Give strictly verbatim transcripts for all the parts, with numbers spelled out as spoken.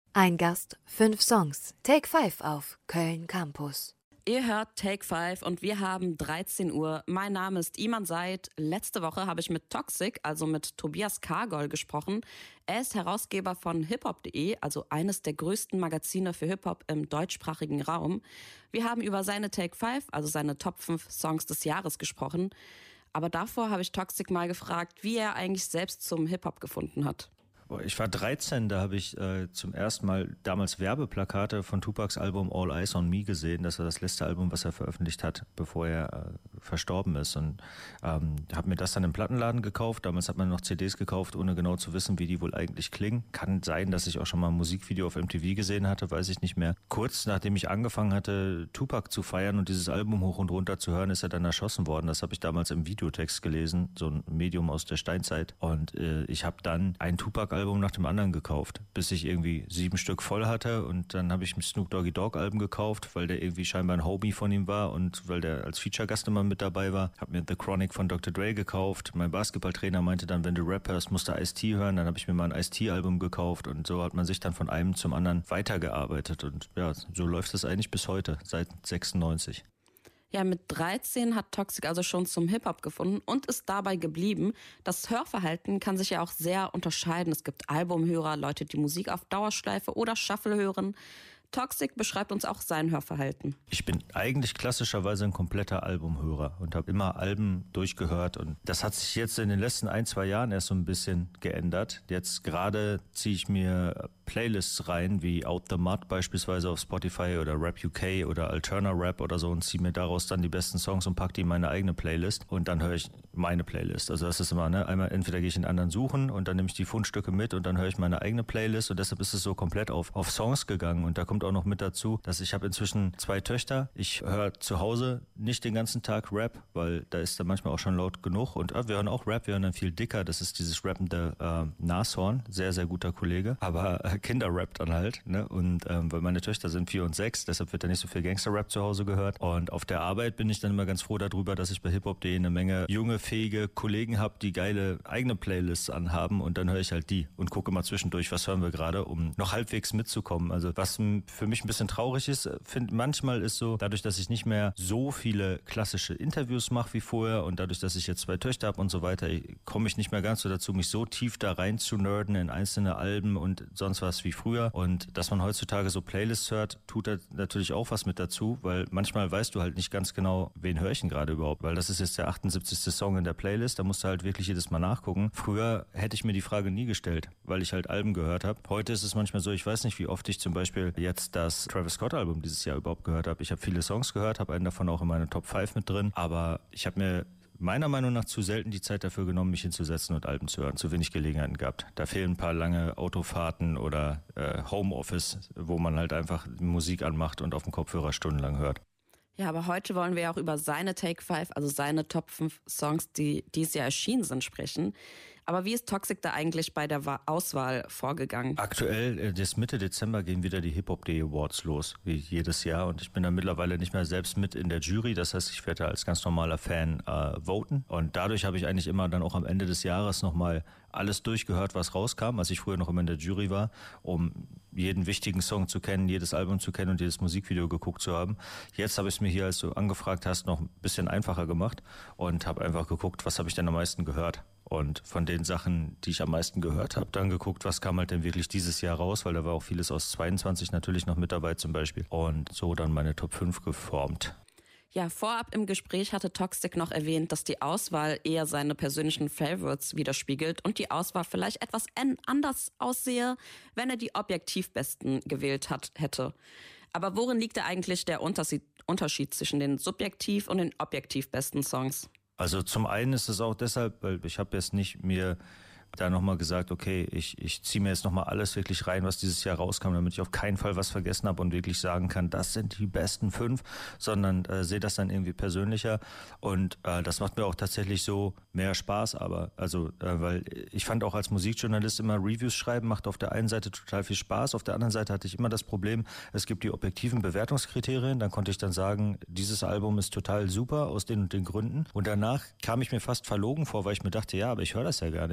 Ein Gast, fünf Songs. Take Five auf Köln Campus. Ihr hört Take Five und wir haben dreizehn Uhr. Mein Name ist Iman Said. Letzte Woche habe ich mit Toxic, also mit Tobias Kargol, gesprochen. Er ist Herausgeber von hiphop punkt de, also eines der größten Magazine für Hip-Hop im deutschsprachigen Raum. Wir haben über seine Take Five, also seine Top fünf Songs des Jahres gesprochen. Aber davor habe ich Toxic mal gefragt, wie er eigentlich selbst zum Hip-Hop gefunden hat. Ich war dreizehn, da habe ich äh, zum ersten Mal damals Werbeplakate von Tupacs Album All Eyes on Me gesehen. Das war das letzte Album, was er veröffentlicht hat, bevor er äh, verstorben ist. Und ähm, habe mir das dann im Plattenladen gekauft. Damals hat man noch C Ds gekauft, ohne genau zu wissen, wie die wohl eigentlich klingen. Kann sein, dass ich auch schon mal ein Musikvideo auf M T V gesehen hatte, weiß ich nicht mehr. Kurz nachdem ich angefangen hatte, Tupac zu feiern und dieses Album hoch und runter zu hören, ist er dann erschossen worden. Das habe ich damals im Videotext gelesen, so ein Medium aus der Steinzeit. Und äh, ich habe dann ein Tupac-Album Album nach dem anderen gekauft, bis ich irgendwie sieben Stück voll hatte, und dann habe ich ein Snoop Doggy Dogg Album gekauft, weil der irgendwie scheinbar ein Homie von ihm war und weil der als Feature-Gast immer mit dabei war. Habe mir The Chronic von Doktor Dre gekauft. Mein Basketballtrainer meinte dann, wenn du Rap hörst, musst du Ice-T hören. Dann habe ich mir mal ein Ice-T Album gekauft, und so hat man sich dann von einem zum anderen weitergearbeitet, und ja, so läuft es eigentlich bis heute, seit sechsundneunzig. Ja, mit dreizehn hat Toxic also schon zum Hip-Hop gefunden und ist dabei geblieben. Das Hörverhalten kann sich ja auch sehr unterscheiden. Es gibt Albumhörer, Leute, die Musik auf Dauerschleife oder Shuffle hören. Toxic beschreibt uns auch sein Hörverhalten. Ich bin eigentlich klassischerweise ein kompletter Albumhörer und habe immer Alben durchgehört, und das hat sich jetzt in den letzten ein, zwei Jahren erst so ein bisschen geändert. Jetzt gerade ziehe ich mir Playlists rein, wie Out the Mud beispielsweise auf Spotify oder Rap U K oder Alterna Rap oder so, und ziehe mir daraus dann die besten Songs und packe die in meine eigene Playlist, und dann höre ich meine Playlist. Also das ist immer, ne, einmal entweder gehe ich in anderen suchen und dann nehme ich die Fundstücke mit und dann höre ich meine eigene Playlist, und deshalb ist es so komplett auf, auf Songs gegangen. Und da kommt auch noch mit dazu, dass ich habe inzwischen zwei Töchter. Ich höre zu Hause nicht den ganzen Tag Rap, weil da ist dann manchmal auch schon laut genug, und äh, wir hören auch Rap, wir hören dann viel dicker. Das ist dieses rappende äh, Nashorn, sehr, sehr guter Kollege, aber äh, Kinderrap dann halt, ne? Und ähm, weil meine Töchter sind vier und sechs, deshalb wird da nicht so viel Gangster-Rap zu Hause gehört. Und auf der Arbeit bin ich dann immer ganz froh darüber, dass ich bei hiphop punkt de eine Menge junge, fähige Kollegen habe, die geile eigene Playlists anhaben, und dann höre ich halt die und gucke mal zwischendurch, was hören wir gerade, um noch halbwegs mitzukommen. Also was für mich ein bisschen traurig ist, finde manchmal ist so, dadurch, dass ich nicht mehr so viele klassische Interviews mache wie vorher, und dadurch, dass ich jetzt zwei Töchter habe und so weiter, komme ich nicht mehr ganz so dazu, mich so tief da rein zu nerden in einzelne Alben und sonst was wie früher. Und dass man heutzutage so Playlists hört, tut da natürlich auch was mit dazu, weil manchmal weißt du halt nicht ganz genau, wen höre ich denn gerade überhaupt, weil das ist jetzt der achtundsiebzigste Song in der Playlist, da musst du halt wirklich jedes Mal nachgucken. Früher hätte ich mir die Frage nie gestellt, weil ich halt Alben gehört habe. Heute ist es manchmal so, ich weiß nicht, wie oft ich zum Beispiel jetzt das Travis Scott Album dieses Jahr überhaupt gehört habe. Ich habe viele Songs gehört, habe einen davon auch in meiner Top fünf mit drin, aber ich habe mir meiner Meinung nach zu selten die Zeit dafür genommen, mich hinzusetzen und Alben zu hören. Zu wenig Gelegenheiten gehabt. Da fehlen ein paar lange Autofahrten oder äh, Homeoffice, wo man halt einfach Musik anmacht und auf dem Kopfhörer stundenlang hört. Ja, aber heute wollen wir auch über seine Take Five, also seine Top fünf Songs, die dieses Jahr erschienen sind, sprechen. Aber wie ist Toxic da eigentlich bei der Auswahl vorgegangen? Aktuell, das Mitte Dezember, gehen wieder die hiphop punkt de Awards los, wie jedes Jahr. Und ich bin da mittlerweile nicht mehr selbst mit in der Jury. Das heißt, ich werde da als ganz normaler Fan äh, voten. Und dadurch habe ich eigentlich immer dann auch am Ende des Jahres nochmal alles durchgehört, was rauskam, als ich früher noch immer in der Jury war, um jeden wichtigen Song zu kennen, jedes Album zu kennen und jedes Musikvideo geguckt zu haben. Jetzt habe ich es mir hier, als du angefragt hast, noch ein bisschen einfacher gemacht und habe einfach geguckt, was habe ich denn am meisten gehört. Und von den Sachen, die ich am meisten gehört habe, dann geguckt, was kam halt denn wirklich dieses Jahr raus, weil da war auch vieles aus zweiundzwanzig natürlich noch mit dabei zum Beispiel. Und so dann meine Top fünf geformt. Ja, vorab im Gespräch hatte Toxic noch erwähnt, dass die Auswahl eher seine persönlichen Favorites widerspiegelt und die Auswahl vielleicht etwas anders aussehe, wenn er die objektiv besten gewählt hat, hätte. Aber worin liegt da eigentlich der Unterschied zwischen den subjektiv und den objektiv besten Songs? Also zum einen ist es auch deshalb, weil ich habe jetzt nicht mir da nochmal gesagt, okay, ich, ich ziehe mir jetzt nochmal alles wirklich rein, was dieses Jahr rauskam, damit ich auf keinen Fall was vergessen habe und wirklich sagen kann, das sind die besten fünf, sondern äh, sehe das dann irgendwie persönlicher, und äh, das macht mir auch tatsächlich so mehr Spaß, aber also, äh, weil ich fand auch als Musikjournalist immer Reviews schreiben, macht auf der einen Seite total viel Spaß, auf der anderen Seite hatte ich immer das Problem, es gibt die objektiven Bewertungskriterien, dann konnte ich dann sagen, dieses Album ist total super aus den und den Gründen, und danach kam ich mir fast verlogen vor, weil ich mir dachte, ja, aber ich höre das ja gar nicht, ich würde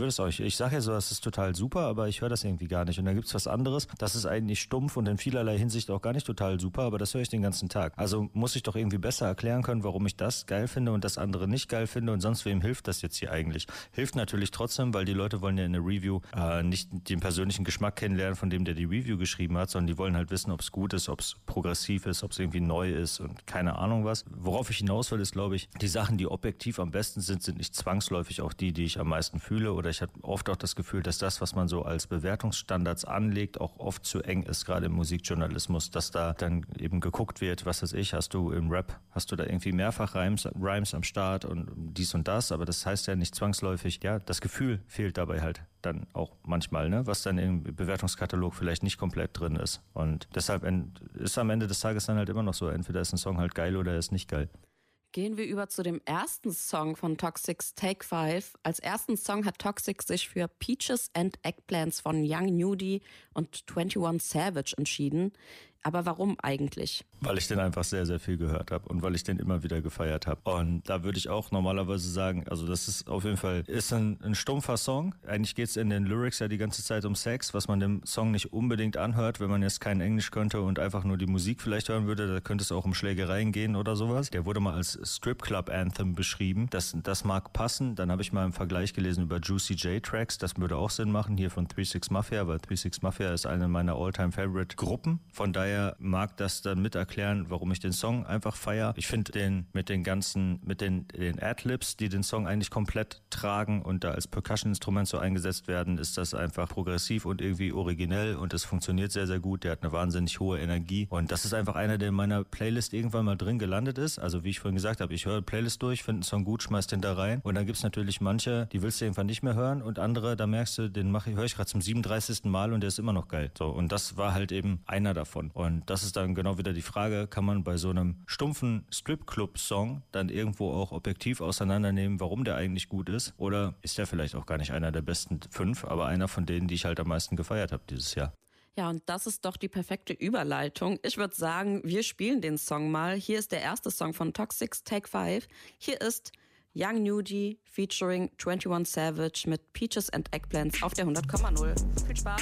das auch. Ich, ich sage ja so, das ist total super, aber ich höre das irgendwie gar nicht. Und dann gibt's was anderes, das ist eigentlich stumpf und in vielerlei Hinsicht auch gar nicht total super, aber das höre ich den ganzen Tag. Also muss ich doch irgendwie besser erklären können, warum ich das geil finde und das andere nicht geil finde und sonst wem hilft das jetzt hier eigentlich? Hilft natürlich trotzdem, weil die Leute wollen ja in der Review äh, nicht den persönlichen Geschmack kennenlernen, von dem der die Review geschrieben hat, sondern die wollen halt wissen, ob es gut ist, ob es progressiv ist, ob es irgendwie neu ist und keine Ahnung was. Worauf ich hinaus will, ist, glaube ich, die Sachen, die objektiv am besten sind, sind nicht zwangsläufig auch die, die ich am meisten fühle. Oder ich habe oft auch das Gefühl, dass das, was man so als Bewertungsstandards anlegt, auch oft zu eng ist, gerade im Musikjournalismus, dass da dann eben geguckt wird, was weiß ich, hast du im Rap, hast du da irgendwie mehrfach Rhymes, Rhymes am Start und dies und das, aber das heißt ja nicht zwangsläufig, ja, das Gefühl fehlt dabei halt dann auch manchmal, ne, was dann im Bewertungskatalog vielleicht nicht komplett drin ist. Und deshalb ist am Ende des Tages dann halt immer noch so, entweder ist ein Song halt geil oder er ist nicht geil. Gehen wir über zu dem ersten Song von Toxic's Take Five. Als ersten Song hat Toxic sich für Peaches and Eggplants von Young Nudy und einundzwanzig Savage entschieden. Aber warum eigentlich? Weil ich den einfach sehr, sehr viel gehört habe und weil ich den immer wieder gefeiert habe. Und da würde ich auch normalerweise sagen, also das ist auf jeden Fall ist ein, ein stumpfer Song. Eigentlich geht es in den Lyrics ja die ganze Zeit um Sex, was man dem Song nicht unbedingt anhört, wenn man jetzt kein Englisch könnte und einfach nur die Musik vielleicht hören würde. Da könnte es auch um Schlägereien gehen oder sowas. Der wurde mal als Strip Club Anthem beschrieben. Das, das mag passen. Dann habe ich mal einen Vergleich gelesen über Juicy J Tracks. Das würde auch Sinn machen, hier von Three Six Mafia, weil Three Six Mafia ist eine meiner All-Time-Favorite-Gruppen. Von daher mag das dann mit erklären, warum ich den Song einfach feiere. Ich finde den mit den ganzen, mit den, den Adlibs, die den Song eigentlich komplett tragen und da als Percussion-Instrument so eingesetzt werden, ist das einfach progressiv und irgendwie originell und es funktioniert sehr, sehr gut. Der hat eine wahnsinnig hohe Energie und das ist einfach einer, der in meiner Playlist irgendwann mal drin gelandet ist. Also wie ich vorhin gesagt habe, ich höre Playlist durch, finde einen Song gut, schmeiß den da rein und dann gibt es natürlich manche, die willst du irgendwann nicht mehr hören und andere, da merkst du, den mache ich, höre ich gerade zum siebenunddreißigsten Mal und der ist immer noch geil. So, und das war halt eben einer davon. Und das ist dann genau wieder die Frage, kann man bei so einem stumpfen Strip-Club-Song dann irgendwo auch objektiv auseinandernehmen, warum der eigentlich gut ist? Oder ist der vielleicht auch gar nicht einer der besten fünf, aber einer von denen, die ich halt am meisten gefeiert habe dieses Jahr? Ja, und das ist doch die perfekte Überleitung. Ich würde sagen, wir spielen den Song mal. Hier ist der erste Song von Toxic's Take Five. Hier ist Young Nudy featuring einundzwanzig Savage mit Peaches and Eggplants auf der hundert Komma null. Viel Spaß!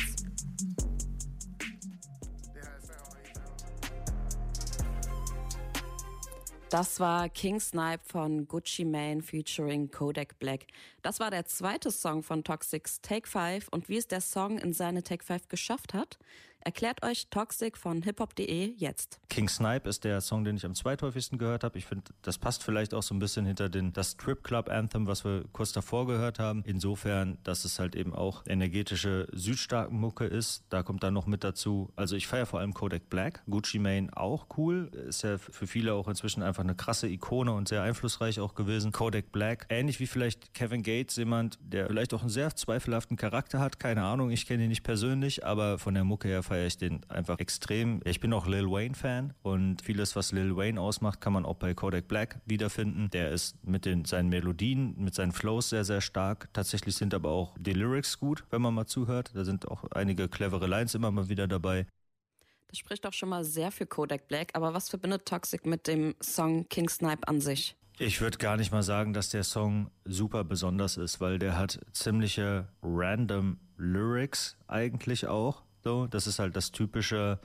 Das war King Snipe von Gucci Mane featuring Kodak Black. Das war der zweite Song von Toxic's Take Five und wie es der Song in seine Take Five geschafft hat, erklärt euch Toxic von hiphop punkt de jetzt. King Snipe ist der Song, den ich am zweithäufigsten gehört habe. Ich finde, das passt vielleicht auch so ein bisschen hinter den, das Strip Club Anthem, was wir kurz davor gehört haben. Insofern, dass es halt eben auch energetische Südstaaten-Mucke ist. Da kommt dann noch mit dazu, also ich feiere vor allem Kodak Black, Gucci Mane auch cool. Ist ja für viele auch inzwischen einfach eine krasse Ikone und sehr einflussreich auch gewesen. Kodak Black, ähnlich wie vielleicht Kevin Gates, jemand, der vielleicht auch einen sehr zweifelhaften Charakter hat. Keine Ahnung, ich kenne ihn nicht persönlich, aber von der Mucke her feiere ich den einfach extrem. Ich bin auch Lil Wayne-Fan und vieles, was Lil Wayne ausmacht, kann man auch bei Kodak Black wiederfinden. Der ist mit den, seinen Melodien, mit seinen Flows sehr, sehr stark. Tatsächlich sind aber auch die Lyrics gut, wenn man mal zuhört. Da sind auch einige clevere Lines immer mal wieder dabei. Das spricht doch schon mal sehr für Kodak Black, aber was verbindet Toxic mit dem Song King Snipe an sich? Ich würde gar nicht mal sagen, dass der Song super besonders ist, weil der hat ziemliche random Lyrics eigentlich auch. So, das ist halt das typische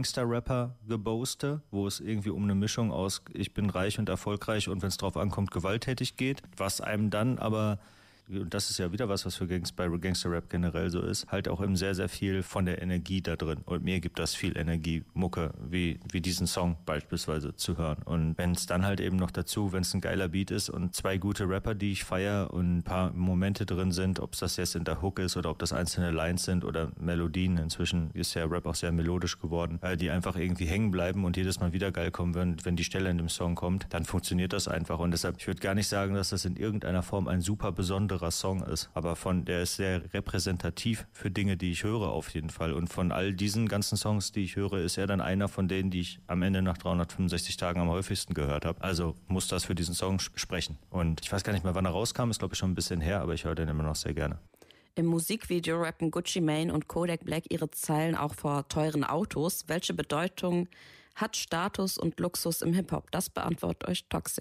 Gangster-Rapper-Geboaste, wo es irgendwie um eine Mischung aus ich bin reich und erfolgreich und wenn es drauf ankommt, gewalttätig geht, was einem dann aber, und das ist ja wieder was, was für Gangs bei Gangster-Rap generell so ist, halt auch eben sehr, sehr viel von der Energie da drin. Und mir gibt das viel Energie, Mucke, wie, wie diesen Song beispielsweise zu hören. Und wenn es dann halt eben noch dazu, wenn es ein geiler Beat ist und zwei gute Rapper, die ich feiere und ein paar Momente drin sind, ob es das jetzt in der Hook ist oder ob das einzelne Lines sind oder Melodien, inzwischen ist ja Rap auch sehr melodisch geworden, die einfach irgendwie hängen bleiben und jedes Mal wieder geil kommen, wenn, wenn die Stelle in dem Song kommt, dann funktioniert das einfach. Und deshalb, ich würde gar nicht sagen, dass das in irgendeiner Form ein super besonderer Song ist, aber von der ist sehr repräsentativ für Dinge, die ich höre auf jeden Fall und von all diesen ganzen Songs, die ich höre, ist er dann einer von denen, die ich am Ende nach dreihundertfünfundsechzig Tagen am häufigsten gehört habe. Also muss das für diesen Song sprechen und ich weiß gar nicht mehr, wann er rauskam, ist glaube ich schon ein bisschen her, aber ich höre den immer noch sehr gerne. Im Musikvideo rappen Gucci Mane und Kodak Black ihre Zeilen auch vor teuren Autos. Welche Bedeutung hat Status und Luxus im Hip-Hop? Das beantwortet euch Toxic.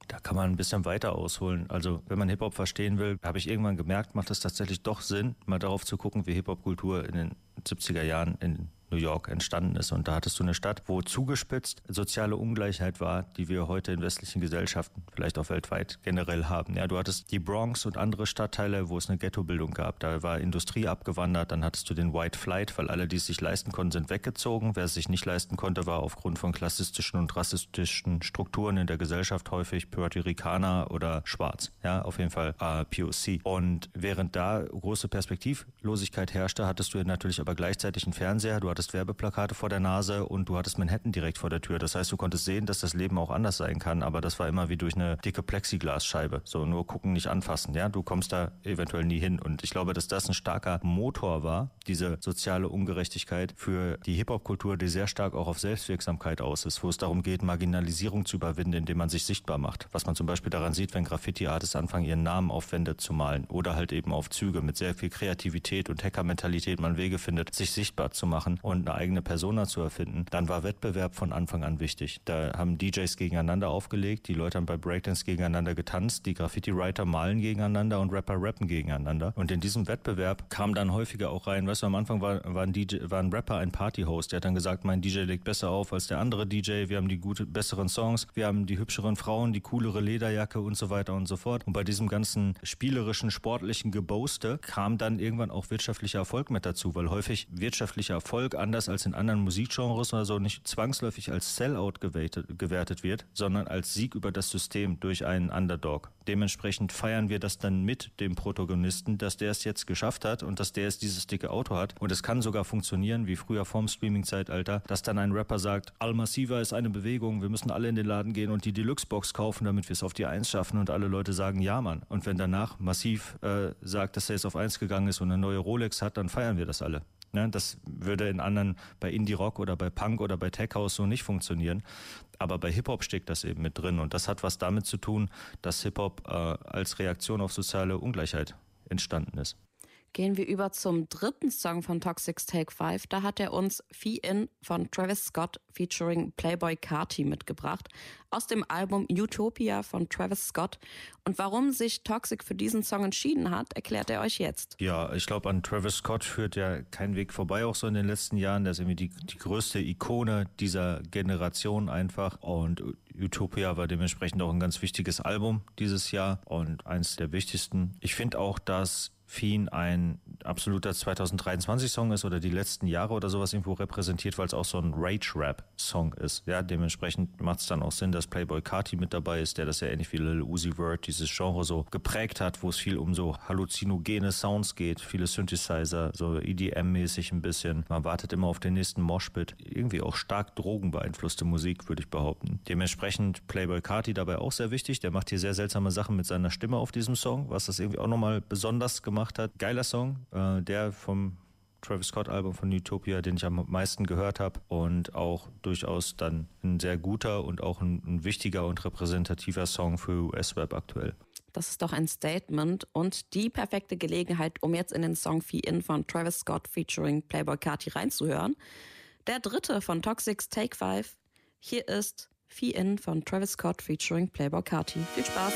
Da kann man ein bisschen weiter ausholen. Also wenn man Hip-Hop verstehen will, habe ich irgendwann gemerkt, macht es tatsächlich doch Sinn, mal darauf zu gucken, wie Hip-Hop-Kultur in den siebziger Jahren in New York entstanden ist. Und da hattest du eine Stadt, wo zugespitzt soziale Ungleichheit war, die wir heute in westlichen Gesellschaften, vielleicht auch weltweit generell haben. Ja, du hattest die Bronx und andere Stadtteile, wo es eine Ghettobildung gab. Da war Industrie abgewandert, dann hattest du den White Flight, weil alle, die es sich leisten konnten, sind weggezogen. Wer es sich nicht leisten konnte, war aufgrund von klassistischen und rassistischen Strukturen in der Gesellschaft häufig Puerto Ricaner oder schwarz. Ja, auf jeden Fall äh, P O C. Und während da große Perspektivlosigkeit herrschte, hattest du natürlich aber gleichzeitig einen Fernseher, du hattest Werbeplakate vor der Nase und du hattest Manhattan direkt vor der Tür. Das heißt, du konntest sehen, dass das Leben auch anders sein kann, aber das war immer wie durch eine dicke Plexiglasscheibe. So, nur gucken, nicht anfassen. Ja, du kommst da eventuell nie hin. Und ich glaube, dass das ein starker Motor war, diese soziale Ungerechtigkeit für die Hip-Hop-Kultur, die sehr stark auch auf Selbstwirksamkeit aus ist, wo es darum geht, Marginalisierung zu überwinden, indem man sich sichtbar macht. Was man zum Beispiel daran sieht, wenn Graffiti-Artists anfangen, ihren Namen auf Wände zu malen oder halt eben auf Züge mit sehr viel Kreativität und Hacker-Mentalität man Wege findet, sich sichtbar zu machen und eine eigene Persona zu erfinden, dann war Wettbewerb von Anfang an wichtig. Da haben D Js gegeneinander aufgelegt, die Leute haben bei Breakdance gegeneinander getanzt, die Graffiti-Writer malen gegeneinander und Rapper rappen gegeneinander. Und in diesem Wettbewerb kam dann häufiger auch rein, weißt du, am Anfang war, war, ein, D J, war ein Rapper ein Partyhost, der hat dann gesagt, mein D J legt besser auf als der andere D J, wir haben die gute, besseren Songs, wir haben die hübscheren Frauen, die coolere Lederjacke und so weiter und so fort. Und bei diesem ganzen spielerischen, sportlichen Geboaste kam dann irgendwann auch wirtschaftlicher Erfolg mit dazu, weil häufig wirtschaftlicher Erfolg, anders als in anderen Musikgenres oder so, nicht zwangsläufig als Sellout gewertet, gewertet wird, sondern als Sieg über das System durch einen Underdog. Dementsprechend feiern wir das dann mit dem Protagonisten, dass der es jetzt geschafft hat und dass der es dieses dicke Auto hat. Und es kann sogar funktionieren, wie früher vorm Streaming-Zeitalter, dass dann ein Rapper sagt, Al Massiva ist eine Bewegung, wir müssen alle in den Laden gehen und die Deluxe-Box kaufen, damit wir es auf die Eins schaffen und alle Leute sagen, ja Mann. Und wenn danach Massiv äh, sagt, dass er jetzt auf Eins gegangen ist und eine neue Rolex hat, dann feiern wir das alle. Ne, das würde in anderen, bei Indie-Rock oder bei Punk oder bei Tech-House so nicht funktionieren. Aber bei Hip-Hop steckt das eben mit drin. Und das hat was damit zu tun, dass Hip-Hop äh, als Reaktion auf soziale Ungleichheit entstanden ist. Gehen wir über zum dritten Song von Toxic's Take Five. Da hat er uns Fee In von Travis Scott featuring Playboi Carti mitgebracht aus dem Album Utopia von Travis Scott. Und warum sich Toxic für diesen Song entschieden hat, erklärt er euch jetzt. Ja, ich glaube, an Travis Scott führt ja kein Weg vorbei, auch so in den letzten Jahren. Der ist irgendwie die, die größte Ikone dieser Generation einfach. Und Utopia war dementsprechend auch ein ganz wichtiges Album dieses Jahr und eins der wichtigsten. Ich finde auch, dass Feen ein absoluter zwanzig dreiundzwanzig Song ist oder die letzten Jahre oder sowas irgendwo repräsentiert, weil es auch so ein Rage-Rap-Song ist. Ja, dementsprechend macht es dann auch Sinn, dass Playboi Carti mit dabei ist, der das ja ähnlich wie Lil Uzi Vert dieses Genre so geprägt hat, wo es viel um so halluzinogene Sounds geht, viele Synthesizer, so E D M-mäßig ein bisschen. Man wartet immer auf den nächsten Moshpit. Irgendwie auch stark drogenbeeinflusste Musik, würde ich behaupten. Dementsprechend Playboi Carti dabei auch sehr wichtig. Der macht hier sehr seltsame Sachen mit seiner Stimme auf diesem Song, was das irgendwie auch nochmal besonders gemacht hat. Geiler Song, äh, der vom Travis Scott Album von Utopia, den ich am meisten gehört habe und auch durchaus dann ein sehr guter und auch ein, ein wichtiger und repräsentativer Song für U S-Rap aktuell. Das ist doch ein Statement und die perfekte Gelegenheit, um jetzt in den Song Fee In von Travis Scott featuring Playboi Carti reinzuhören. Der dritte von Toxic's Take Five. Hier ist Fee In von Travis Scott featuring Playboi Carti. Viel Spaß!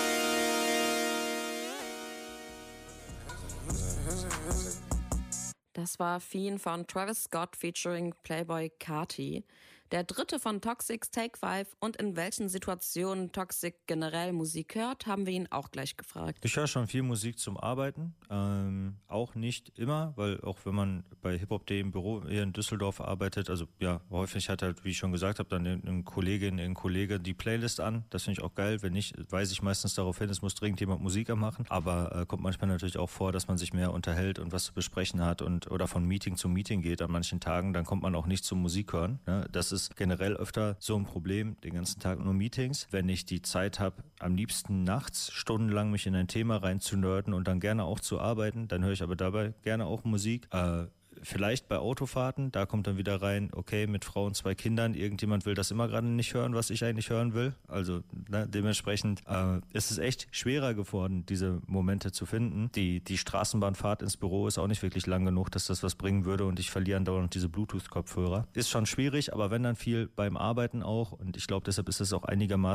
Das war Fee In von Travis Scott featuring Playboi Carti. Der dritte von Toxic's Take Five. Und in welchen Situationen Toxic generell Musik hört, haben wir ihn auch gleich gefragt. Ich höre schon viel Musik zum Arbeiten. Ähm, auch nicht immer, weil auch wenn man bei Hip Hop Day im Büro hier in Düsseldorf arbeitet, also ja, häufig hat halt, wie ich schon gesagt habe, dann eine Kollegin, ein Kollege die Playlist an. Das finde ich auch geil. Wenn nicht, weise ich meistens darauf hin, es muss dringend jemand Musik machen. Aber äh, kommt manchmal natürlich auch vor, dass man sich mehr unterhält und was zu besprechen hat und oder von Meeting zu Meeting geht an manchen Tagen. Dann kommt man auch nicht zum Musik hören. Ne? Das ist generell öfter so ein Problem, den ganzen Tag nur Meetings. Wenn ich die Zeit habe, am liebsten nachts stundenlang mich in ein Thema reinzunörden und dann gerne auch zu arbeiten, dann höre ich aber dabei gerne auch Musik. Äh, Vielleicht bei Autofahrten, da kommt dann wieder rein, okay, mit Frau und zwei Kindern, irgendjemand will das immer gerade nicht hören, was ich eigentlich hören will. Also ne, dementsprechend äh, ist es echt schwerer geworden, diese Momente zu finden. Die, die Straßenbahnfahrt ins Büro ist auch nicht wirklich lang genug, dass das was bringen würde und ich verliere andauernd diese Bluetooth-Kopfhörer. Ist schon schwierig, aber wenn dann viel beim Arbeiten auch und ich glaube, deshalb ist es auch einigermaßen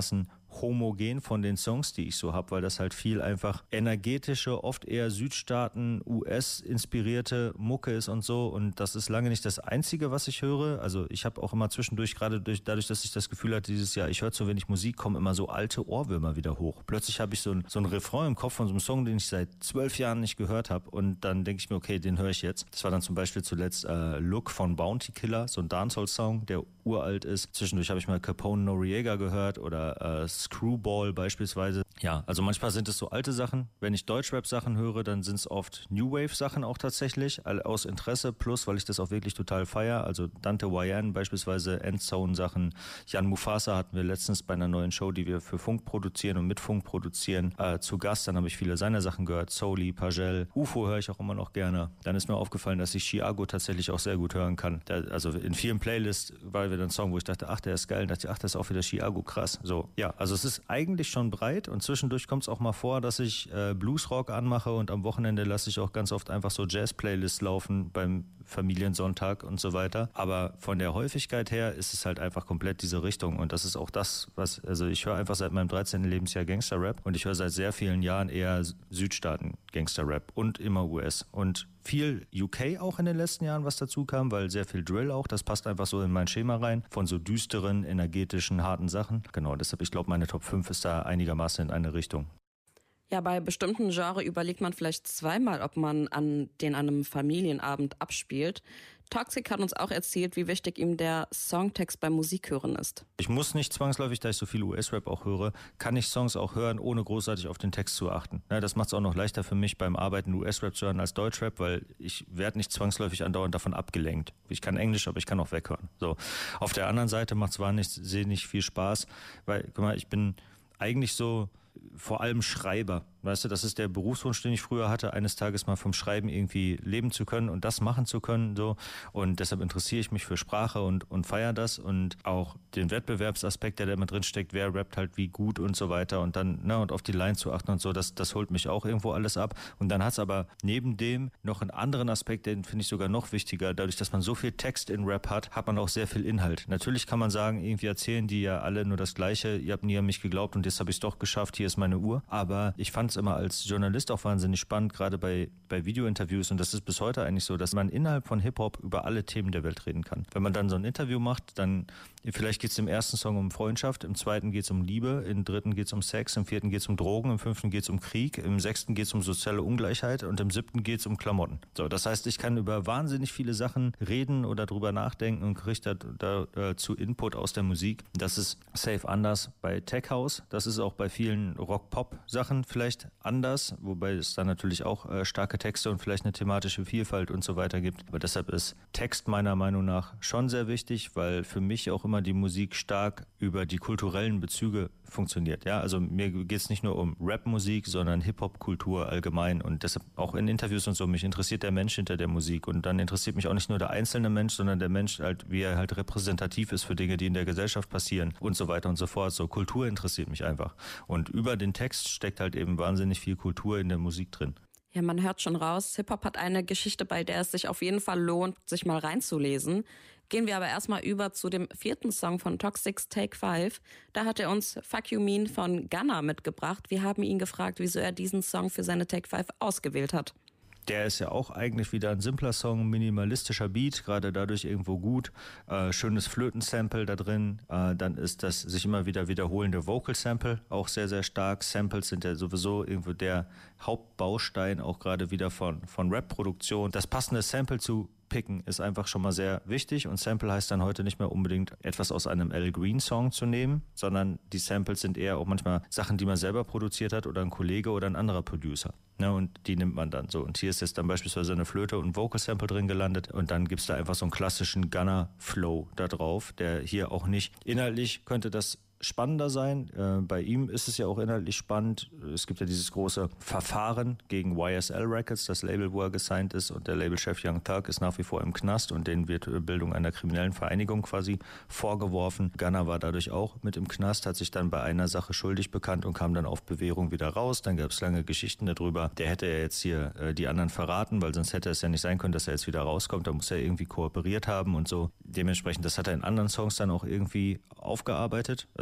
homogen von den Songs, die ich so habe, weil das halt viel einfach energetische, oft eher Südstaaten, U S-inspirierte Mucke ist und so. Und das ist lange nicht das Einzige, was ich höre. Also ich habe auch immer zwischendurch, gerade durch, dadurch, dass ich das Gefühl hatte, dieses Jahr, ich höre zu wenig Musik, kommen immer so alte Ohrwürmer wieder hoch. Plötzlich habe ich so ein, so ein Refrain im Kopf von so einem Song, den ich seit zwölf Jahren nicht gehört habe. Und dann denke ich mir, okay, den höre ich jetzt. Das war dann zum Beispiel zuletzt äh, Look von Bounty Killer, so ein Dancehall-Song, der uralt ist. Zwischendurch habe ich mal Capone Noriega gehört oder äh, Screwball beispielsweise. Ja, also manchmal sind es so alte Sachen. Wenn ich Deutschrap-Sachen höre, dann sind es oft New Wave-Sachen auch tatsächlich, aus Interesse, plus weil ich das auch wirklich total feiere. Also Dante Y N beispielsweise, Endzone-Sachen. Jan Mufasa hatten wir letztens bei einer neuen Show, die wir für Funk produzieren und mit Funk produzieren, äh, zu Gast. Dann habe ich viele seiner Sachen gehört. Soli, Pagel, U F O höre ich auch immer noch gerne. Dann ist mir aufgefallen, dass ich Chiago tatsächlich auch sehr gut hören kann. Der, also in vielen Playlists war wieder ein Song, wo ich dachte, ach, der ist geil. Und dachte, ach, das ist auch wieder Chiago, krass. So, ja, also es ist eigentlich schon breit und zwischendurch kommt es auch mal vor, dass ich äh, Bluesrock anmache und am Wochenende lasse ich auch ganz oft einfach so Jazz-Playlists laufen beim Familiensonntag und so weiter. Aber von der Häufigkeit her ist es halt einfach komplett diese Richtung und das ist auch das, was, also ich höre einfach seit meinem dreizehnten Lebensjahr Gangster-Rap und ich höre seit sehr vielen Jahren eher Südstaaten-Gangster-Rap und immer U S und viel U K auch in den letzten Jahren, was dazu kam, weil sehr viel Drill auch, das passt einfach so in mein Schema rein, von so düsteren, energetischen, harten Sachen. Genau, deshalb, ich glaube, meine Top fünf ist da einigermaßen in eine Richtung. Ja, bei bestimmten Genres überlegt man vielleicht zweimal, ob man an den an einem Familienabend abspielt. Toxic hat uns auch erzählt, wie wichtig ihm der Songtext beim Musikhören ist. Ich muss nicht zwangsläufig, da ich so viel U S-Rap auch höre, kann ich Songs auch hören, ohne großartig auf den Text zu achten. Ja, das macht es auch noch leichter für mich beim Arbeiten U S-Rap zu hören als Deutschrap, weil ich werde nicht zwangsläufig andauernd davon abgelenkt. Ich kann Englisch, aber ich kann auch weghören. So. Auf der anderen Seite macht es wahnsinnig viel Spaß, weil, guck mal, ich bin eigentlich so vor allem Schreiber. Weißt du, das ist der Berufswunsch, den ich früher hatte, eines Tages mal vom Schreiben irgendwie leben zu können und das machen zu können. So. Und deshalb interessiere ich mich für Sprache und, und feiere das und auch den Wettbewerbsaspekt, der da immer drin steckt, wer rappt halt wie gut und so weiter und dann, ne, und auf die Line zu achten und so, das, das holt mich auch irgendwo alles ab. Und dann hat es aber neben dem noch einen anderen Aspekt, den finde ich sogar noch wichtiger. Dadurch, dass man so viel Text in Rap hat, hat man auch sehr viel Inhalt. Natürlich kann man sagen, irgendwie erzählen die ja alle nur das Gleiche, ihr habt nie an mich geglaubt und jetzt habe ich es doch geschafft, hier ist meine Uhr. Aber ich fand es immer als Journalist auch wahnsinnig spannend, gerade bei, bei Videointerviews und das ist bis heute eigentlich so, dass man innerhalb von Hip-Hop über alle Themen der Welt reden kann. Wenn man dann so ein Interview macht, dann vielleicht geht es im ersten Song um Freundschaft, im zweiten geht es um Liebe, im dritten geht es um Sex, im vierten geht es um Drogen, im fünften geht es um Krieg, im sechsten geht es um soziale Ungleichheit und im siebten geht es um Klamotten. So, das heißt, ich kann über wahnsinnig viele Sachen reden oder drüber nachdenken und kriege da, da äh, zu Input aus der Musik. Das ist safe anders bei Tech House, das ist auch bei vielen Rock-Pop-Sachen vielleicht anders, wobei es da natürlich auch äh, starke Texte und vielleicht eine thematische Vielfalt und so weiter gibt. Aber deshalb ist Text meiner Meinung nach schon sehr wichtig, weil für mich auch immer die Musik stark über die kulturellen Bezüge funktioniert. Ja, also mir geht es nicht nur um Rap-Musik, sondern Hip-Hop-Kultur allgemein und deshalb auch in Interviews und so, mich interessiert der Mensch hinter der Musik und dann interessiert mich auch nicht nur der einzelne Mensch, sondern der Mensch halt, wie er halt repräsentativ ist für Dinge, die in der Gesellschaft passieren und so weiter und so fort. So, Kultur interessiert mich einfach und über den Text steckt halt eben wahnsinnig viel Kultur in der Musik drin. Ja, man hört schon raus, Hip-Hop hat eine Geschichte, bei der es sich auf jeden Fall lohnt, sich mal reinzulesen. Gehen wir aber erstmal über zu dem vierten Song von Toxics, Take Five. Da hat er uns Fuck You Mean von Gunna mitgebracht. Wir haben ihn gefragt, wieso er diesen Song für seine Take Five ausgewählt hat. Der ist ja auch eigentlich wieder ein simpler Song, minimalistischer Beat, gerade dadurch irgendwo gut. Äh, schönes Flötensample da drin. Äh, dann ist das sich immer wieder wiederholende Vocal-Sample auch sehr, sehr stark. Samples sind ja sowieso irgendwo der Hauptbaustein, auch gerade wieder von, von Rap-Produktion. Das passende Sample zu picken ist einfach schon mal sehr wichtig und Sample heißt dann heute nicht mehr unbedingt etwas aus einem Al Green Song zu nehmen, sondern die Samples sind eher auch manchmal Sachen, die man selber produziert hat oder ein Kollege oder ein anderer Producer. Ne, und die nimmt man dann so. Und hier ist jetzt dann beispielsweise eine Flöte und ein Vocal Sample drin gelandet und dann gibt es da einfach so einen klassischen Gunna Flow da drauf, der hier auch nicht inhaltlich könnte das spannender sein. Äh, bei ihm ist es ja auch inhaltlich spannend. Es gibt ja dieses große Verfahren gegen Y S L Records, das Label, wo er gesigned ist und der Labelchef Young Thug ist nach wie vor im Knast und denen wird Bildung einer kriminellen Vereinigung quasi vorgeworfen. Gunna war dadurch auch mit im Knast, hat sich dann bei einer Sache schuldig bekannt und kam dann auf Bewährung wieder raus. Dann gab es lange Geschichten darüber. Der hätte ja jetzt hier äh, die anderen verraten, weil sonst hätte es ja nicht sein können, dass er jetzt wieder rauskommt. Da muss er irgendwie kooperiert haben und so. Dementsprechend, das hat er in anderen Songs dann auch irgendwie aufgearbeitet. Also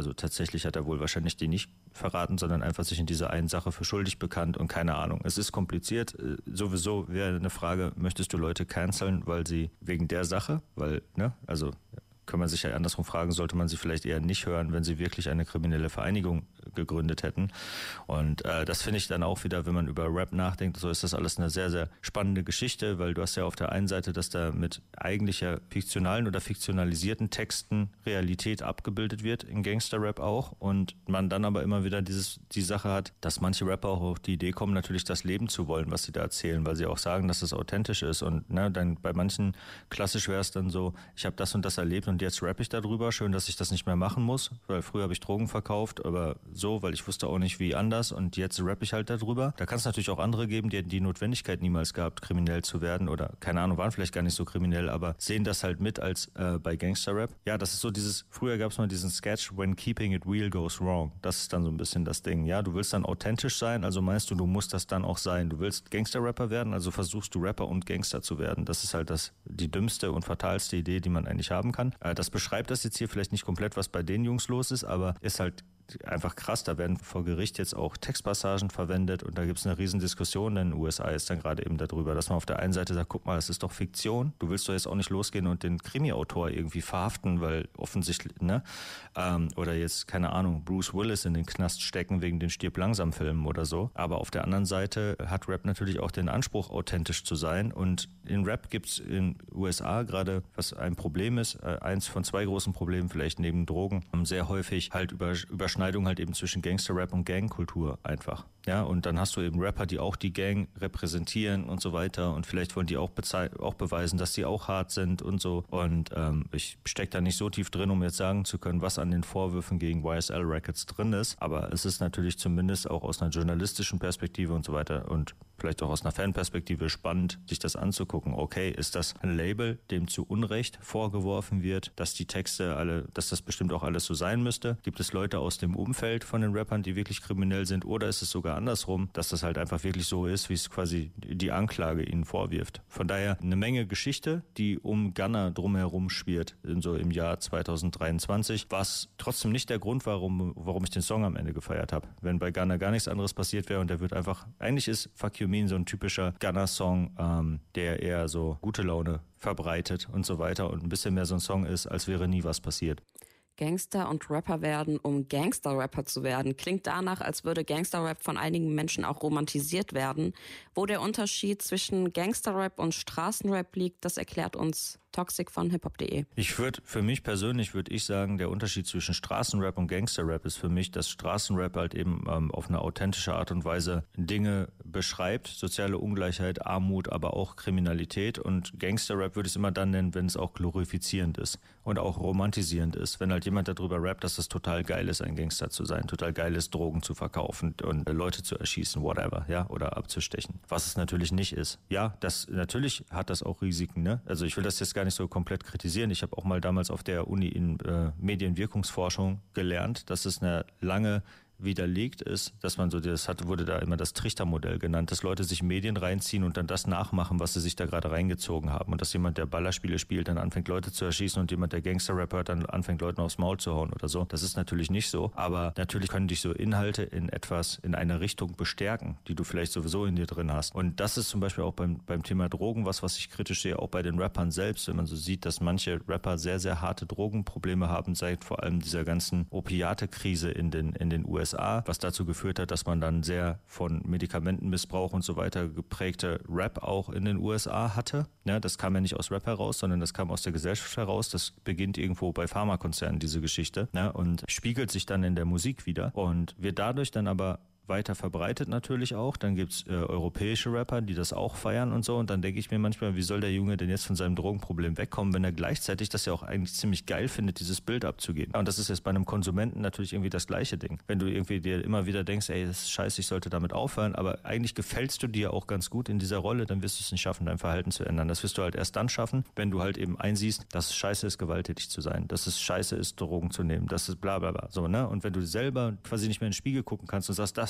Also tatsächlich hat er wohl wahrscheinlich die nicht verraten, sondern einfach sich in dieser einen Sache für schuldig bekannt und keine Ahnung. Es ist kompliziert. Sowieso wäre eine Frage, möchtest du Leute canceln, weil sie wegen der Sache, weil, ne, also kann man sich ja andersrum fragen, sollte man sie vielleicht eher nicht hören, wenn sie wirklich eine kriminelle Vereinigung gegründet hätten. Und äh, das finde ich dann auch wieder, wenn man über Rap nachdenkt, so ist das alles eine sehr, sehr spannende Geschichte, weil du hast ja auf der einen Seite, dass da mit eigentlicher fiktionalen oder fiktionalisierten Texten Realität abgebildet wird, in Gangster-Rap auch, und man dann aber immer wieder dieses die Sache hat, dass manche Rapper auch auf die Idee kommen, natürlich das leben zu wollen, was sie da erzählen, weil sie auch sagen, dass es authentisch ist. Und ne, dann bei manchen klassisch wäre es dann so, ich habe das und das erlebt und jetzt rappe ich darüber, schön, dass ich das nicht mehr machen muss, weil früher habe ich Drogen verkauft, aber so, weil ich wusste auch nicht, wie anders, und jetzt rappe ich halt darüber. Da kann es natürlich auch andere geben, die die Notwendigkeit niemals gehabt, kriminell zu werden oder, keine Ahnung, waren vielleicht gar nicht so kriminell, aber sehen das halt mit als äh, bei Gangster-Rap. Ja, das ist so dieses, früher gab es mal diesen Sketch, when keeping it real goes wrong. Das ist dann so ein bisschen das Ding, ja, du willst dann authentisch sein, also meinst du, du musst das dann auch sein. Du willst Gangster-Rapper werden, also versuchst du Rapper und Gangster zu werden. Das ist halt das, die dümmste und fatalste Idee, die man eigentlich haben kann. Äh, das beschreibt das jetzt hier vielleicht nicht komplett, was bei den Jungs los ist, aber ist halt einfach krass, da werden vor Gericht jetzt auch Textpassagen verwendet und da gibt es eine riesen Diskussion, denn in den U S A ist dann gerade eben darüber, dass man auf der einen Seite sagt, guck mal, das ist doch Fiktion, du willst doch jetzt auch nicht losgehen und den Krimi-Autor irgendwie verhaften, weil offensichtlich, ne, ähm, oder jetzt, keine Ahnung, Bruce Willis in den Knast stecken wegen den Stirb-langsam-Filmen oder so, aber auf der anderen Seite hat Rap natürlich auch den Anspruch, authentisch zu sein, und in Rap gibt es in den U S A gerade, was ein Problem ist, äh, eins von zwei großen Problemen vielleicht neben Drogen, sehr häufig halt über, Überschneidung halt eben zwischen Gangster-Rap und Gangkultur einfach. Ja, und dann hast du eben Rapper, die auch die Gang repräsentieren und so weiter, und vielleicht wollen die auch, bezei- auch beweisen, dass die auch hart sind und so. Und ähm, ich stecke da nicht so tief drin, um jetzt sagen zu können, was an den Vorwürfen gegen Y S L Records drin ist, aber es ist natürlich zumindest auch aus einer journalistischen Perspektive und so weiter und vielleicht auch aus einer Fanperspektive spannend, sich das anzugucken. Okay, ist das ein Label, dem zu Unrecht vorgeworfen wird, dass die Texte alle, dass das bestimmt auch alles so sein müsste? Gibt es Leute aus dem Umfeld von den Rappern, die wirklich kriminell sind, oder ist es sogar andersrum, dass das halt einfach wirklich so ist, wie es quasi die Anklage ihnen vorwirft? Von daher eine Menge Geschichte, die um Gunna drumherum schwirrt, in so im Jahr zwanzig dreiundzwanzig, was trotzdem nicht der Grund war, warum, warum ich den Song am Ende gefeiert habe. Wenn bei Gunna gar nichts anderes passiert wäre und der wird einfach, eigentlich ist Fuck You Mean so ein typischer Gunna-Song, ähm, der eher so gute Laune verbreitet und so weiter und ein bisschen mehr so ein Song ist, als wäre nie was passiert. Gangster und Rapper werden, um Gangster-Rapper zu werden. Klingt danach, als würde Gangster-Rap von einigen Menschen auch romantisiert werden. Wo der Unterschied zwischen Gangster-Rap und Straßenrap liegt, das erklärt uns Toxic von hiphop punkt de. Ich würde, für mich persönlich würde ich sagen, der Unterschied zwischen Straßenrap und Gangsterrap ist für mich, dass Straßenrap halt eben ähm, auf eine authentische Art und Weise Dinge beschreibt, soziale Ungleichheit, Armut, aber auch Kriminalität, und Gangsterrap würde ich es immer dann nennen, wenn es auch glorifizierend ist und auch romantisierend ist, wenn halt jemand darüber rappt, dass es total geil ist, ein Gangster zu sein, total geil ist, Drogen zu verkaufen und äh, Leute zu erschießen, whatever, ja, oder abzustechen, was es natürlich nicht ist. Ja, das natürlich hat das auch Risiken, ne? Also ich will das jetzt gar nicht so komplett kritisieren. Ich habe auch mal damals auf der Uni in äh, Medienwirkungsforschung gelernt, dass es eine lange widerlegt ist, dass man so, das hat, wurde da immer das Trichtermodell genannt, dass Leute sich Medien reinziehen und dann das nachmachen, was sie sich da gerade reingezogen haben, und dass jemand, der Ballerspiele spielt, dann anfängt, Leute zu erschießen, und jemand, der Gangster-Rap hört, dann anfängt, Leuten aufs Maul zu hauen oder so. Das ist natürlich nicht so, aber natürlich können dich so Inhalte in etwas, in eine Richtung bestärken, die du vielleicht sowieso in dir drin hast. Und das ist zum Beispiel auch beim, beim Thema Drogen was, was ich kritisch sehe, auch bei den Rappern selbst, wenn man so sieht, dass manche Rapper sehr, sehr harte Drogenprobleme haben, seit vor allem dieser ganzen Opiate-Krise in den, in den U S A, was dazu geführt hat, dass man dann sehr von Medikamentenmissbrauch und so weiter geprägte Rap auch in den U S A hatte. Ja, das kam ja nicht aus Rap heraus, sondern das kam aus der Gesellschaft heraus. Das beginnt irgendwo bei Pharmakonzernen, diese Geschichte, ja, und spiegelt sich dann in der Musik wieder und wird dadurch dann aber weiter verbreitet natürlich auch. Dann gibt's äh, europäische Rapper, die das auch feiern und so. Und dann denke ich mir manchmal, wie soll der Junge denn jetzt von seinem Drogenproblem wegkommen, wenn er gleichzeitig das ja auch eigentlich ziemlich geil findet, dieses Bild abzugeben. Und das ist jetzt bei einem Konsumenten natürlich irgendwie das gleiche Ding. Wenn du irgendwie dir immer wieder denkst, ey, das ist scheiße, ich sollte damit aufhören, aber eigentlich gefällst du dir auch ganz gut in dieser Rolle, dann wirst du es nicht schaffen, dein Verhalten zu ändern. Das wirst du halt erst dann schaffen, wenn du halt eben einsiehst, dass es scheiße ist, gewalttätig zu sein, dass es scheiße ist, Drogen zu nehmen, dass es bla bla bla. So, ne? Und wenn du selber quasi nicht mehr in den Spiegel gucken kannst und sagst, das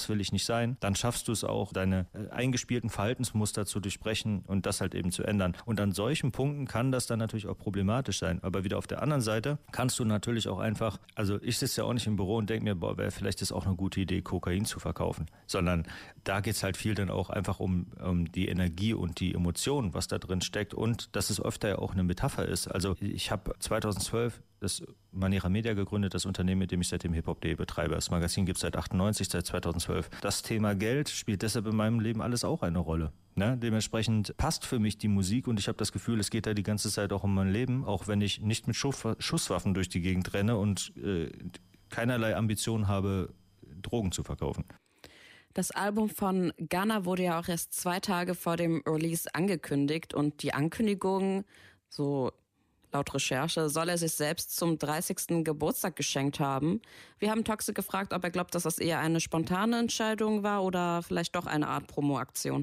das will ich nicht sein, dann schaffst du es auch, deine äh, eingespielten Verhaltensmuster zu durchbrechen und das halt eben zu ändern. Und an solchen Punkten kann das dann natürlich auch problematisch sein. Aber wieder auf der anderen Seite kannst du natürlich auch einfach, also ich sitze ja auch nicht im Büro und denke mir, boah, wäre vielleicht ist auch eine gute Idee, Kokain zu verkaufen, sondern da geht es halt viel dann auch einfach um, um die Energie und die Emotionen, was da drin steckt und dass es öfter ja auch eine Metapher ist. Also ich habe zweitausendzwölf das Manera Media gegründet, das Unternehmen, mit dem ich seitdem Hip-Hop punkt de betreibe. Das Magazin gibt es seit achtundneunzig, seit zweitausendzwölf. Das Thema Geld spielt deshalb in meinem Leben alles auch eine Rolle. Ne? Dementsprechend passt für mich die Musik und ich habe das Gefühl, es geht da die ganze Zeit auch um mein Leben, auch wenn ich nicht mit Schusswaffen durch die Gegend renne und äh, keinerlei Ambition habe, Drogen zu verkaufen. Das Album von Gunna wurde ja auch erst zwei Tage vor dem Release angekündigt und die Ankündigung, so laut Recherche, soll er sich selbst zum dreißigsten Geburtstag geschenkt haben. Wir haben Toxic gefragt, ob er glaubt, dass das eher eine spontane Entscheidung war oder vielleicht doch eine Art Promo-Aktion.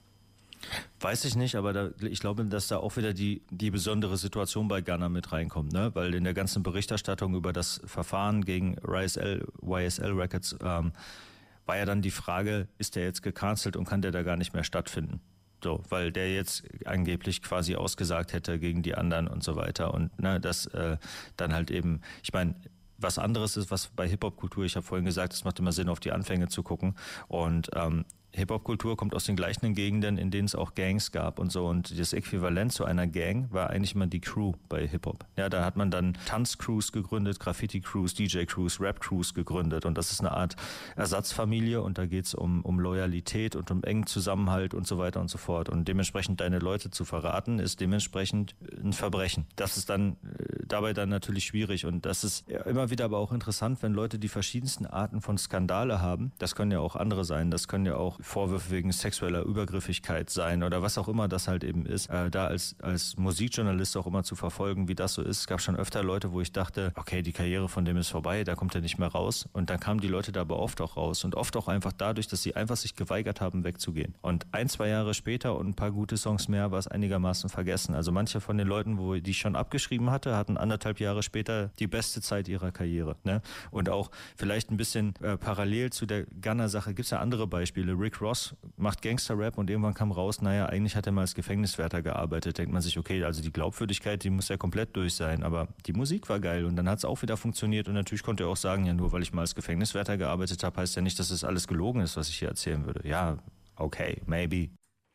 Weiß ich nicht, aber da, ich glaube, dass da auch wieder die, die besondere Situation bei Gunna mit reinkommt, ne? Weil in der ganzen Berichterstattung über das Verfahren gegen Y S L, Y S L Records ähm, war ja dann die Frage, ist der jetzt gecancelt und kann der da gar nicht mehr stattfinden? So, weil der jetzt angeblich quasi ausgesagt hätte gegen die anderen und so weiter. Und ne, das äh, dann halt eben, ich meine, was anderes ist, was bei Hip-Hop-Kultur, ich habe vorhin gesagt, es macht immer Sinn, auf die Anfänge zu gucken. Und ähm, Hip-Hop-Kultur kommt aus den gleichen Gegenden, in denen es auch Gangs gab und so. Und das Äquivalent zu einer Gang war eigentlich immer die Crew bei Hip-Hop. Ja, da hat man dann Tanz-Crews gegründet, Graffiti-Crews, D J-Crews, Rap-Crews gegründet. Und das ist eine Art Ersatzfamilie. Und da geht es um, um Loyalität und um engen Zusammenhalt und so weiter und so fort. Und dementsprechend deine Leute zu verraten, ist dementsprechend ein Verbrechen. Das ist dann äh, dabei dann natürlich schwierig. Und das ist immer wieder aber auch interessant, wenn Leute die verschiedensten Arten von Skandale haben. Das können ja auch andere sein. Das können ja auch Vorwürfe wegen sexueller Übergriffigkeit sein oder was auch immer das halt eben ist, äh, da als, als Musikjournalist auch immer zu verfolgen, wie das so ist. Es gab schon öfter Leute, wo ich dachte, okay, die Karriere von dem ist vorbei, da kommt er nicht mehr raus. Und dann kamen die Leute da aber oft auch raus und oft auch einfach dadurch, dass sie einfach sich geweigert haben, wegzugehen. Und ein, zwei Jahre später und ein paar gute Songs mehr war es einigermaßen vergessen. Also manche von den Leuten, wo die ich schon abgeschrieben hatte, hatten anderthalb Jahre später die beste Zeit ihrer Karriere. Ne? Und auch vielleicht ein bisschen äh, parallel zu der Gunna-Sache gibt es ja andere Beispiele. Rick Ross macht Gangster-Rap und irgendwann kam raus, naja, eigentlich hat er mal als Gefängniswärter gearbeitet. Denkt man sich, okay, also die Glaubwürdigkeit, die muss ja komplett durch sein, aber die Musik war geil und dann hat es auch wieder funktioniert und natürlich konnte er auch sagen, ja, nur weil ich mal als Gefängniswärter gearbeitet habe, heißt ja nicht, dass es alles gelogen ist, was ich hier erzählen würde. Ja, okay, maybe.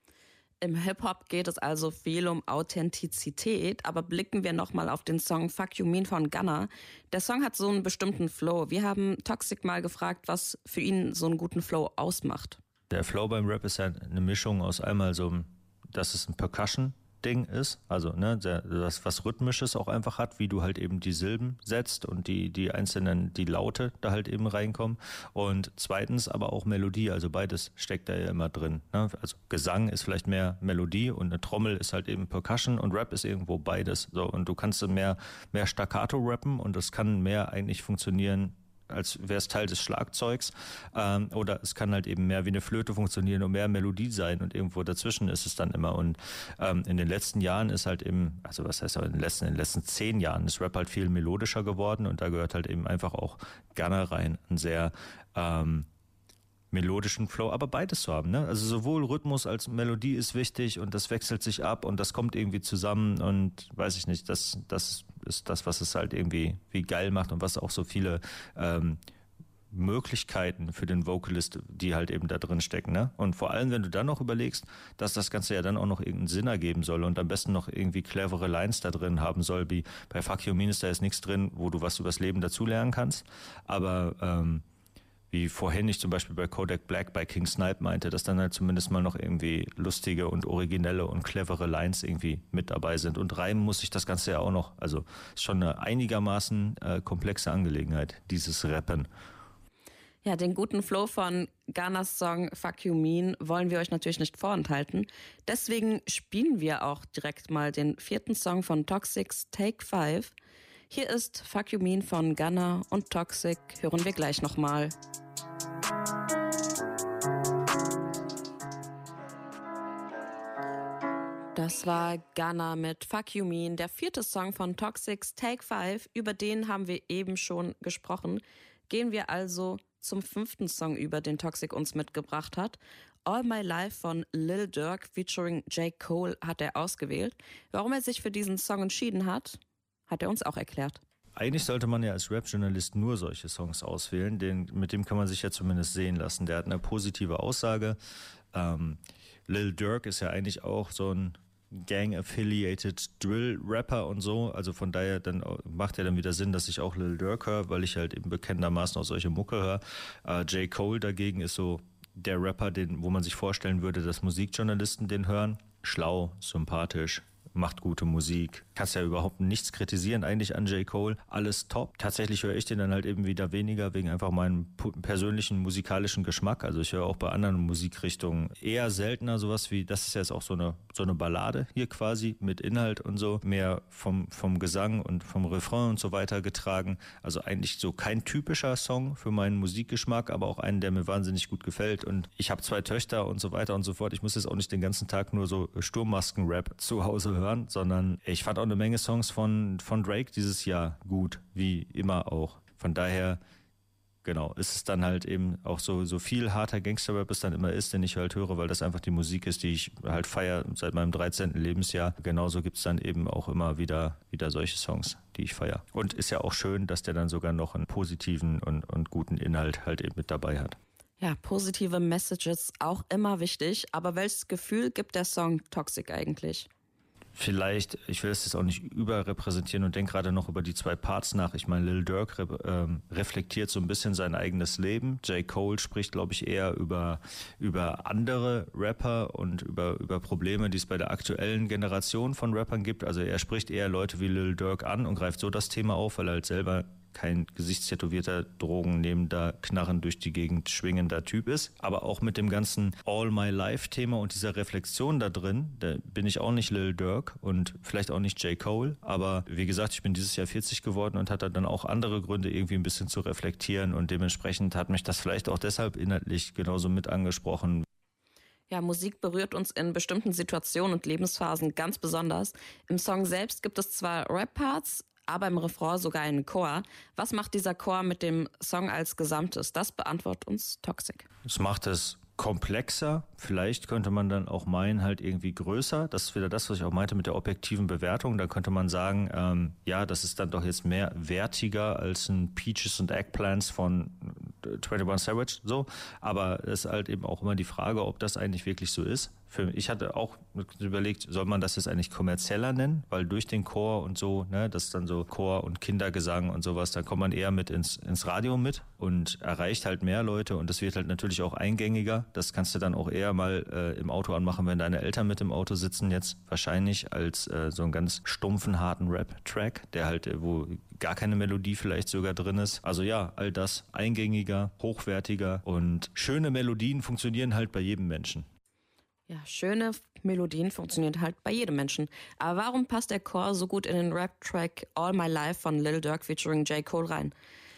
Im Hip-Hop geht es also viel um Authentizität, aber blicken wir nochmal auf den Song Fuck You Mean von Gunna. Der Song hat so einen bestimmten Flow. Wir haben Toxic mal gefragt, was für ihn so einen guten Flow ausmacht. Der Flow beim Rap ist ja eine Mischung aus einmal so, dass es ein Percussion-Ding ist, also ne, das was Rhythmisches auch einfach hat, wie du halt eben die Silben setzt und die, die einzelnen, die Laute da halt eben reinkommen. Und zweitens aber auch Melodie, also beides steckt da ja immer drin. Ne? Also Gesang ist vielleicht mehr Melodie und eine Trommel ist halt eben Percussion und Rap ist irgendwo beides. So, und du kannst mehr, mehr Staccato rappen und das kann mehr eigentlich funktionieren, als wäre es Teil des Schlagzeugs, ähm, oder es kann halt eben mehr wie eine Flöte funktionieren und mehr Melodie sein und irgendwo dazwischen ist es dann immer. Und ähm, in den letzten Jahren ist halt eben, also was heißt aber in den letzten, in den letzten zehn Jahren ist Rap halt viel melodischer geworden und da gehört halt eben einfach auch Gunna rein, ein sehr ähm, melodischen Flow, aber beides zu haben, ne? Also sowohl Rhythmus als Melodie ist wichtig und das wechselt sich ab und das kommt irgendwie zusammen und weiß ich nicht, das, das ist das, was es halt irgendwie wie geil macht und was auch so viele ähm, Möglichkeiten für den Vocalist, die halt eben da drin stecken, ne? Und vor allem, wenn du dann noch überlegst, dass das Ganze ja dann auch noch irgendeinen Sinn ergeben soll und am besten noch irgendwie clevere Lines da drin haben soll, wie bei Fuck You Mean ist da jetzt nichts drin, wo du was übers Leben dazulernen kannst, aber ähm, wie vorhin ich zum Beispiel bei Kodak Black bei King Snipe meinte, dass dann halt zumindest mal noch irgendwie lustige und originelle und clevere Lines irgendwie mit dabei sind. Und reimen muss sich das Ganze ja auch noch. Also ist schon eine einigermaßen äh, komplexe Angelegenheit, dieses Rappen. Ja, den guten Flow von Gunnas Song Fuck You Mean wollen wir euch natürlich nicht vorenthalten. Deswegen spielen wir auch direkt mal den vierten Song von Toxics Take Five. Hier ist Fuck You Mean von Gunna und Toxic. Hören wir gleich nochmal. Das war Gunna mit Fuck You Mean, der vierte Song von Toxics Take Five. Über den haben wir eben schon gesprochen. Gehen wir also zum fünften Song über, den Toxic uns mitgebracht hat. All My Life von Lil Durk featuring J. Cole hat er ausgewählt. Warum er sich für diesen Song entschieden hat, hat er uns auch erklärt. Eigentlich sollte man ja als Rap-Journalist nur solche Songs auswählen, den, mit dem kann man sich ja zumindest sehen lassen. Der hat eine positive Aussage. Ähm, Lil Durk ist ja eigentlich auch so ein Gang-affiliated Drill-Rapper und so, also von daher dann macht ja dann wieder Sinn, dass ich auch Lil Durk höre, weil ich halt eben bekennendermaßen auch solche Mucke höre. Äh, J. Cole dagegen ist so der Rapper, den, wo man sich vorstellen würde, dass Musikjournalisten den hören. Schlau, sympathisch, macht gute Musik. Kannst ja überhaupt nichts kritisieren eigentlich an J. Cole. Alles top. Tatsächlich höre ich den dann halt eben wieder weniger wegen einfach meinem persönlichen musikalischen Geschmack. Also ich höre auch bei anderen Musikrichtungen eher seltener sowas wie, das ist jetzt auch so eine, so eine Ballade hier quasi mit Inhalt und so. Mehr vom, vom Gesang und vom Refrain und so weiter getragen. Also eigentlich so kein typischer Song für meinen Musikgeschmack, aber auch einen, der mir wahnsinnig gut gefällt. Und ich habe zwei Töchter und so weiter und so fort. Ich muss jetzt auch nicht den ganzen Tag nur so Sturmmasken-Rap zu Hause hören, sondern ich fand auch eine Menge Songs von, von Drake dieses Jahr gut, wie immer auch. Von daher, genau, ist es dann halt eben auch so, so viel harter Gangster-Rap es dann immer ist, den ich halt höre, weil das einfach die Musik ist, die ich halt feiere seit meinem dreizehnten Lebensjahr. Genauso gibt es dann eben auch immer wieder, wieder solche Songs, die ich feiere. Und ist ja auch schön, dass der dann sogar noch einen positiven und, und guten Inhalt halt eben mit dabei hat. Ja, positive Messages auch immer wichtig, aber welches Gefühl gibt der Song Toxic eigentlich? Vielleicht, ich will es jetzt auch nicht überrepräsentieren und denke gerade noch über die zwei Parts nach. Ich meine, Lil Durk re- ähm, reflektiert so ein bisschen sein eigenes Leben. J. Cole spricht, glaube ich, eher über, über andere Rapper und über, über Probleme, die es bei der aktuellen Generation von Rappern gibt. Also er spricht eher Leute wie Lil Durk an und greift so das Thema auf, weil er halt selber kein gesichtstätowierter, drogennehmender, knarrend durch die Gegend schwingender Typ ist. Aber auch mit dem ganzen All My Life-Thema und dieser Reflexion da drin, da bin ich auch nicht Lil Durk und vielleicht auch nicht J. Cole. Aber wie gesagt, ich bin dieses Jahr vierzig geworden und hatte dann auch andere Gründe, irgendwie ein bisschen zu reflektieren. Und dementsprechend hat mich das vielleicht auch deshalb inhaltlich genauso mit angesprochen. Ja, Musik berührt uns in bestimmten Situationen und Lebensphasen ganz besonders. Im Song selbst gibt es zwar Rap-Parts, aber im Refrain sogar einen Chor. Was macht dieser Chor mit dem Song als Gesamtes? Das beantwortet uns Toxic. Es macht es komplexer, vielleicht könnte man dann auch meinen, halt irgendwie größer. Das ist wieder das, was ich auch meinte mit der objektiven Bewertung. Da könnte man sagen, ähm, ja, das ist dann doch jetzt mehr wertiger als ein Peaches und Eggplants von einundzwanzig Savage, so. Aber es ist halt eben auch immer die Frage, ob das eigentlich wirklich so ist. Für, ich hatte auch überlegt, soll man das jetzt eigentlich kommerzieller nennen? Weil durch den Chor und so, ne, das ist dann so Chor und Kindergesang und sowas, da kommt man eher mit ins, ins Radio mit und erreicht halt mehr Leute und das wird halt natürlich auch eingängiger. Das kannst du dann auch eher mal äh, im Auto anmachen, wenn deine Eltern mit im Auto sitzen jetzt wahrscheinlich, als äh, so einen ganz stumpfen, harten Rap-Track, der halt, äh, wo gar keine Melodie vielleicht sogar drin ist. Also ja, all das eingängiger, hochwertiger und schöne Melodien funktionieren halt bei jedem Menschen. Ja, schöne Melodien funktionieren halt bei jedem Menschen. Aber warum passt der Chor so gut in den Rap-Track All My Life von Lil Durk featuring J. Cole rein?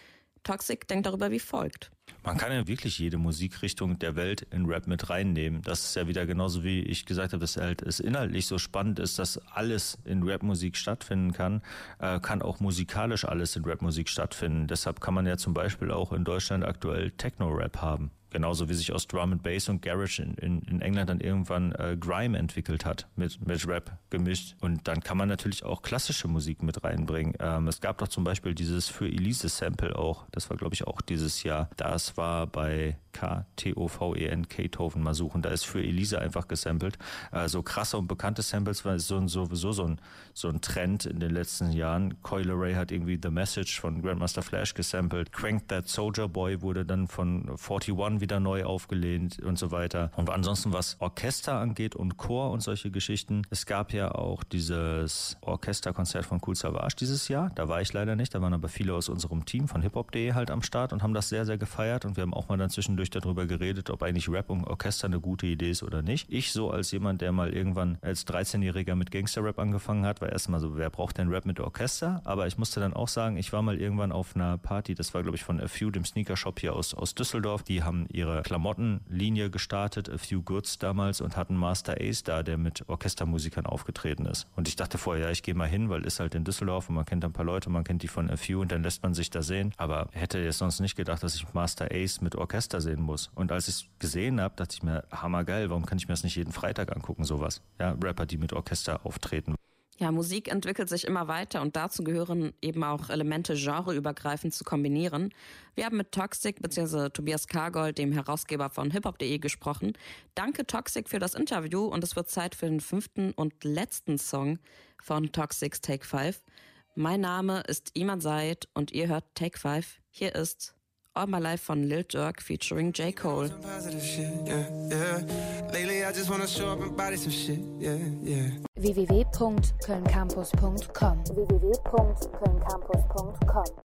Toxic denkt darüber wie folgt. Man kann ja wirklich jede Musikrichtung der Welt in Rap mit reinnehmen. Das ist ja wieder genauso, wie ich gesagt habe, dass halt es inhaltlich so spannend ist, dass alles in Rapmusik stattfinden kann, äh, kann auch musikalisch alles in Rapmusik stattfinden. Deshalb kann man ja zum Beispiel auch in Deutschland aktuell Techno-Rap haben. Genauso wie sich aus Drum and Bass und Garage in, in, in England dann irgendwann äh, Grime entwickelt hat, mit, mit Rap gemischt. Und dann kann man natürlich auch klassische Musik mit reinbringen. Ähm, es gab doch zum Beispiel dieses Für Elise Sample auch. Das war, glaube ich, auch dieses Jahr. Das war bei K T O V E N, K-Toven mal suchen. Da ist Für Elise einfach gesampelt. Äh, so krasse und bekannte Samples war so, sowieso so ein, so ein Trend in den letzten Jahren. Coil Ray hat irgendwie The Message von Grandmaster Flash gesampelt. Crank That Soldier Boy wurde dann von einundvierzig wieder neu aufgelehnt und so weiter. Und ansonsten, was Orchester angeht und Chor und solche Geschichten, es gab ja auch dieses Orchesterkonzert von Kool Savas dieses Jahr. Da war ich leider nicht, da waren aber viele aus unserem Team von Hip Hop punkt de halt am Start und haben das sehr, sehr gefeiert und wir haben auch mal dann zwischendurch zwischendurch darüber geredet, ob eigentlich Rap und Orchester eine gute Idee ist oder nicht. Ich so als jemand, der mal irgendwann als dreizehnjähriger mit Gangster-Rap angefangen hat, war erstmal so, wer braucht denn Rap mit Orchester? Aber ich musste dann auch sagen, ich war mal irgendwann auf einer Party, das war glaube ich von A Few, dem Sneaker-Shop hier aus, aus Düsseldorf. Die haben ihre Klamottenlinie gestartet, A Few Goods damals, und hatten Master Ace da, der mit Orchestermusikern aufgetreten ist. Und ich dachte vorher, ja, ich gehe mal hin, weil ist halt in Düsseldorf und man kennt ein paar Leute, man kennt die von A Few und dann lässt man sich da sehen. Aber hätte jetzt sonst nicht gedacht, dass ich Master Ace mit Orchester sehen muss. Und als ich es gesehen habe, dachte ich mir, hammergeil, warum kann ich mir das nicht jeden Freitag angucken, sowas? Ja, Rapper, die mit Orchester auftreten. Ja, Musik entwickelt sich immer weiter und dazu gehören eben auch Elemente genreübergreifend zu kombinieren. Wir haben mit Toxic bzw. Tobias Kargold, dem Herausgeber von hiphop punkt de, gesprochen. Danke Toxic für das Interview und es wird Zeit für den fünften und letzten Song von Toxics Take five. Mein Name ist Iman Said und ihr hört Take five. Hier ist All My Life von Lil Durk featuring J. Cole. w w w punkt köln campus punkt com w w w punkt köln campus punkt com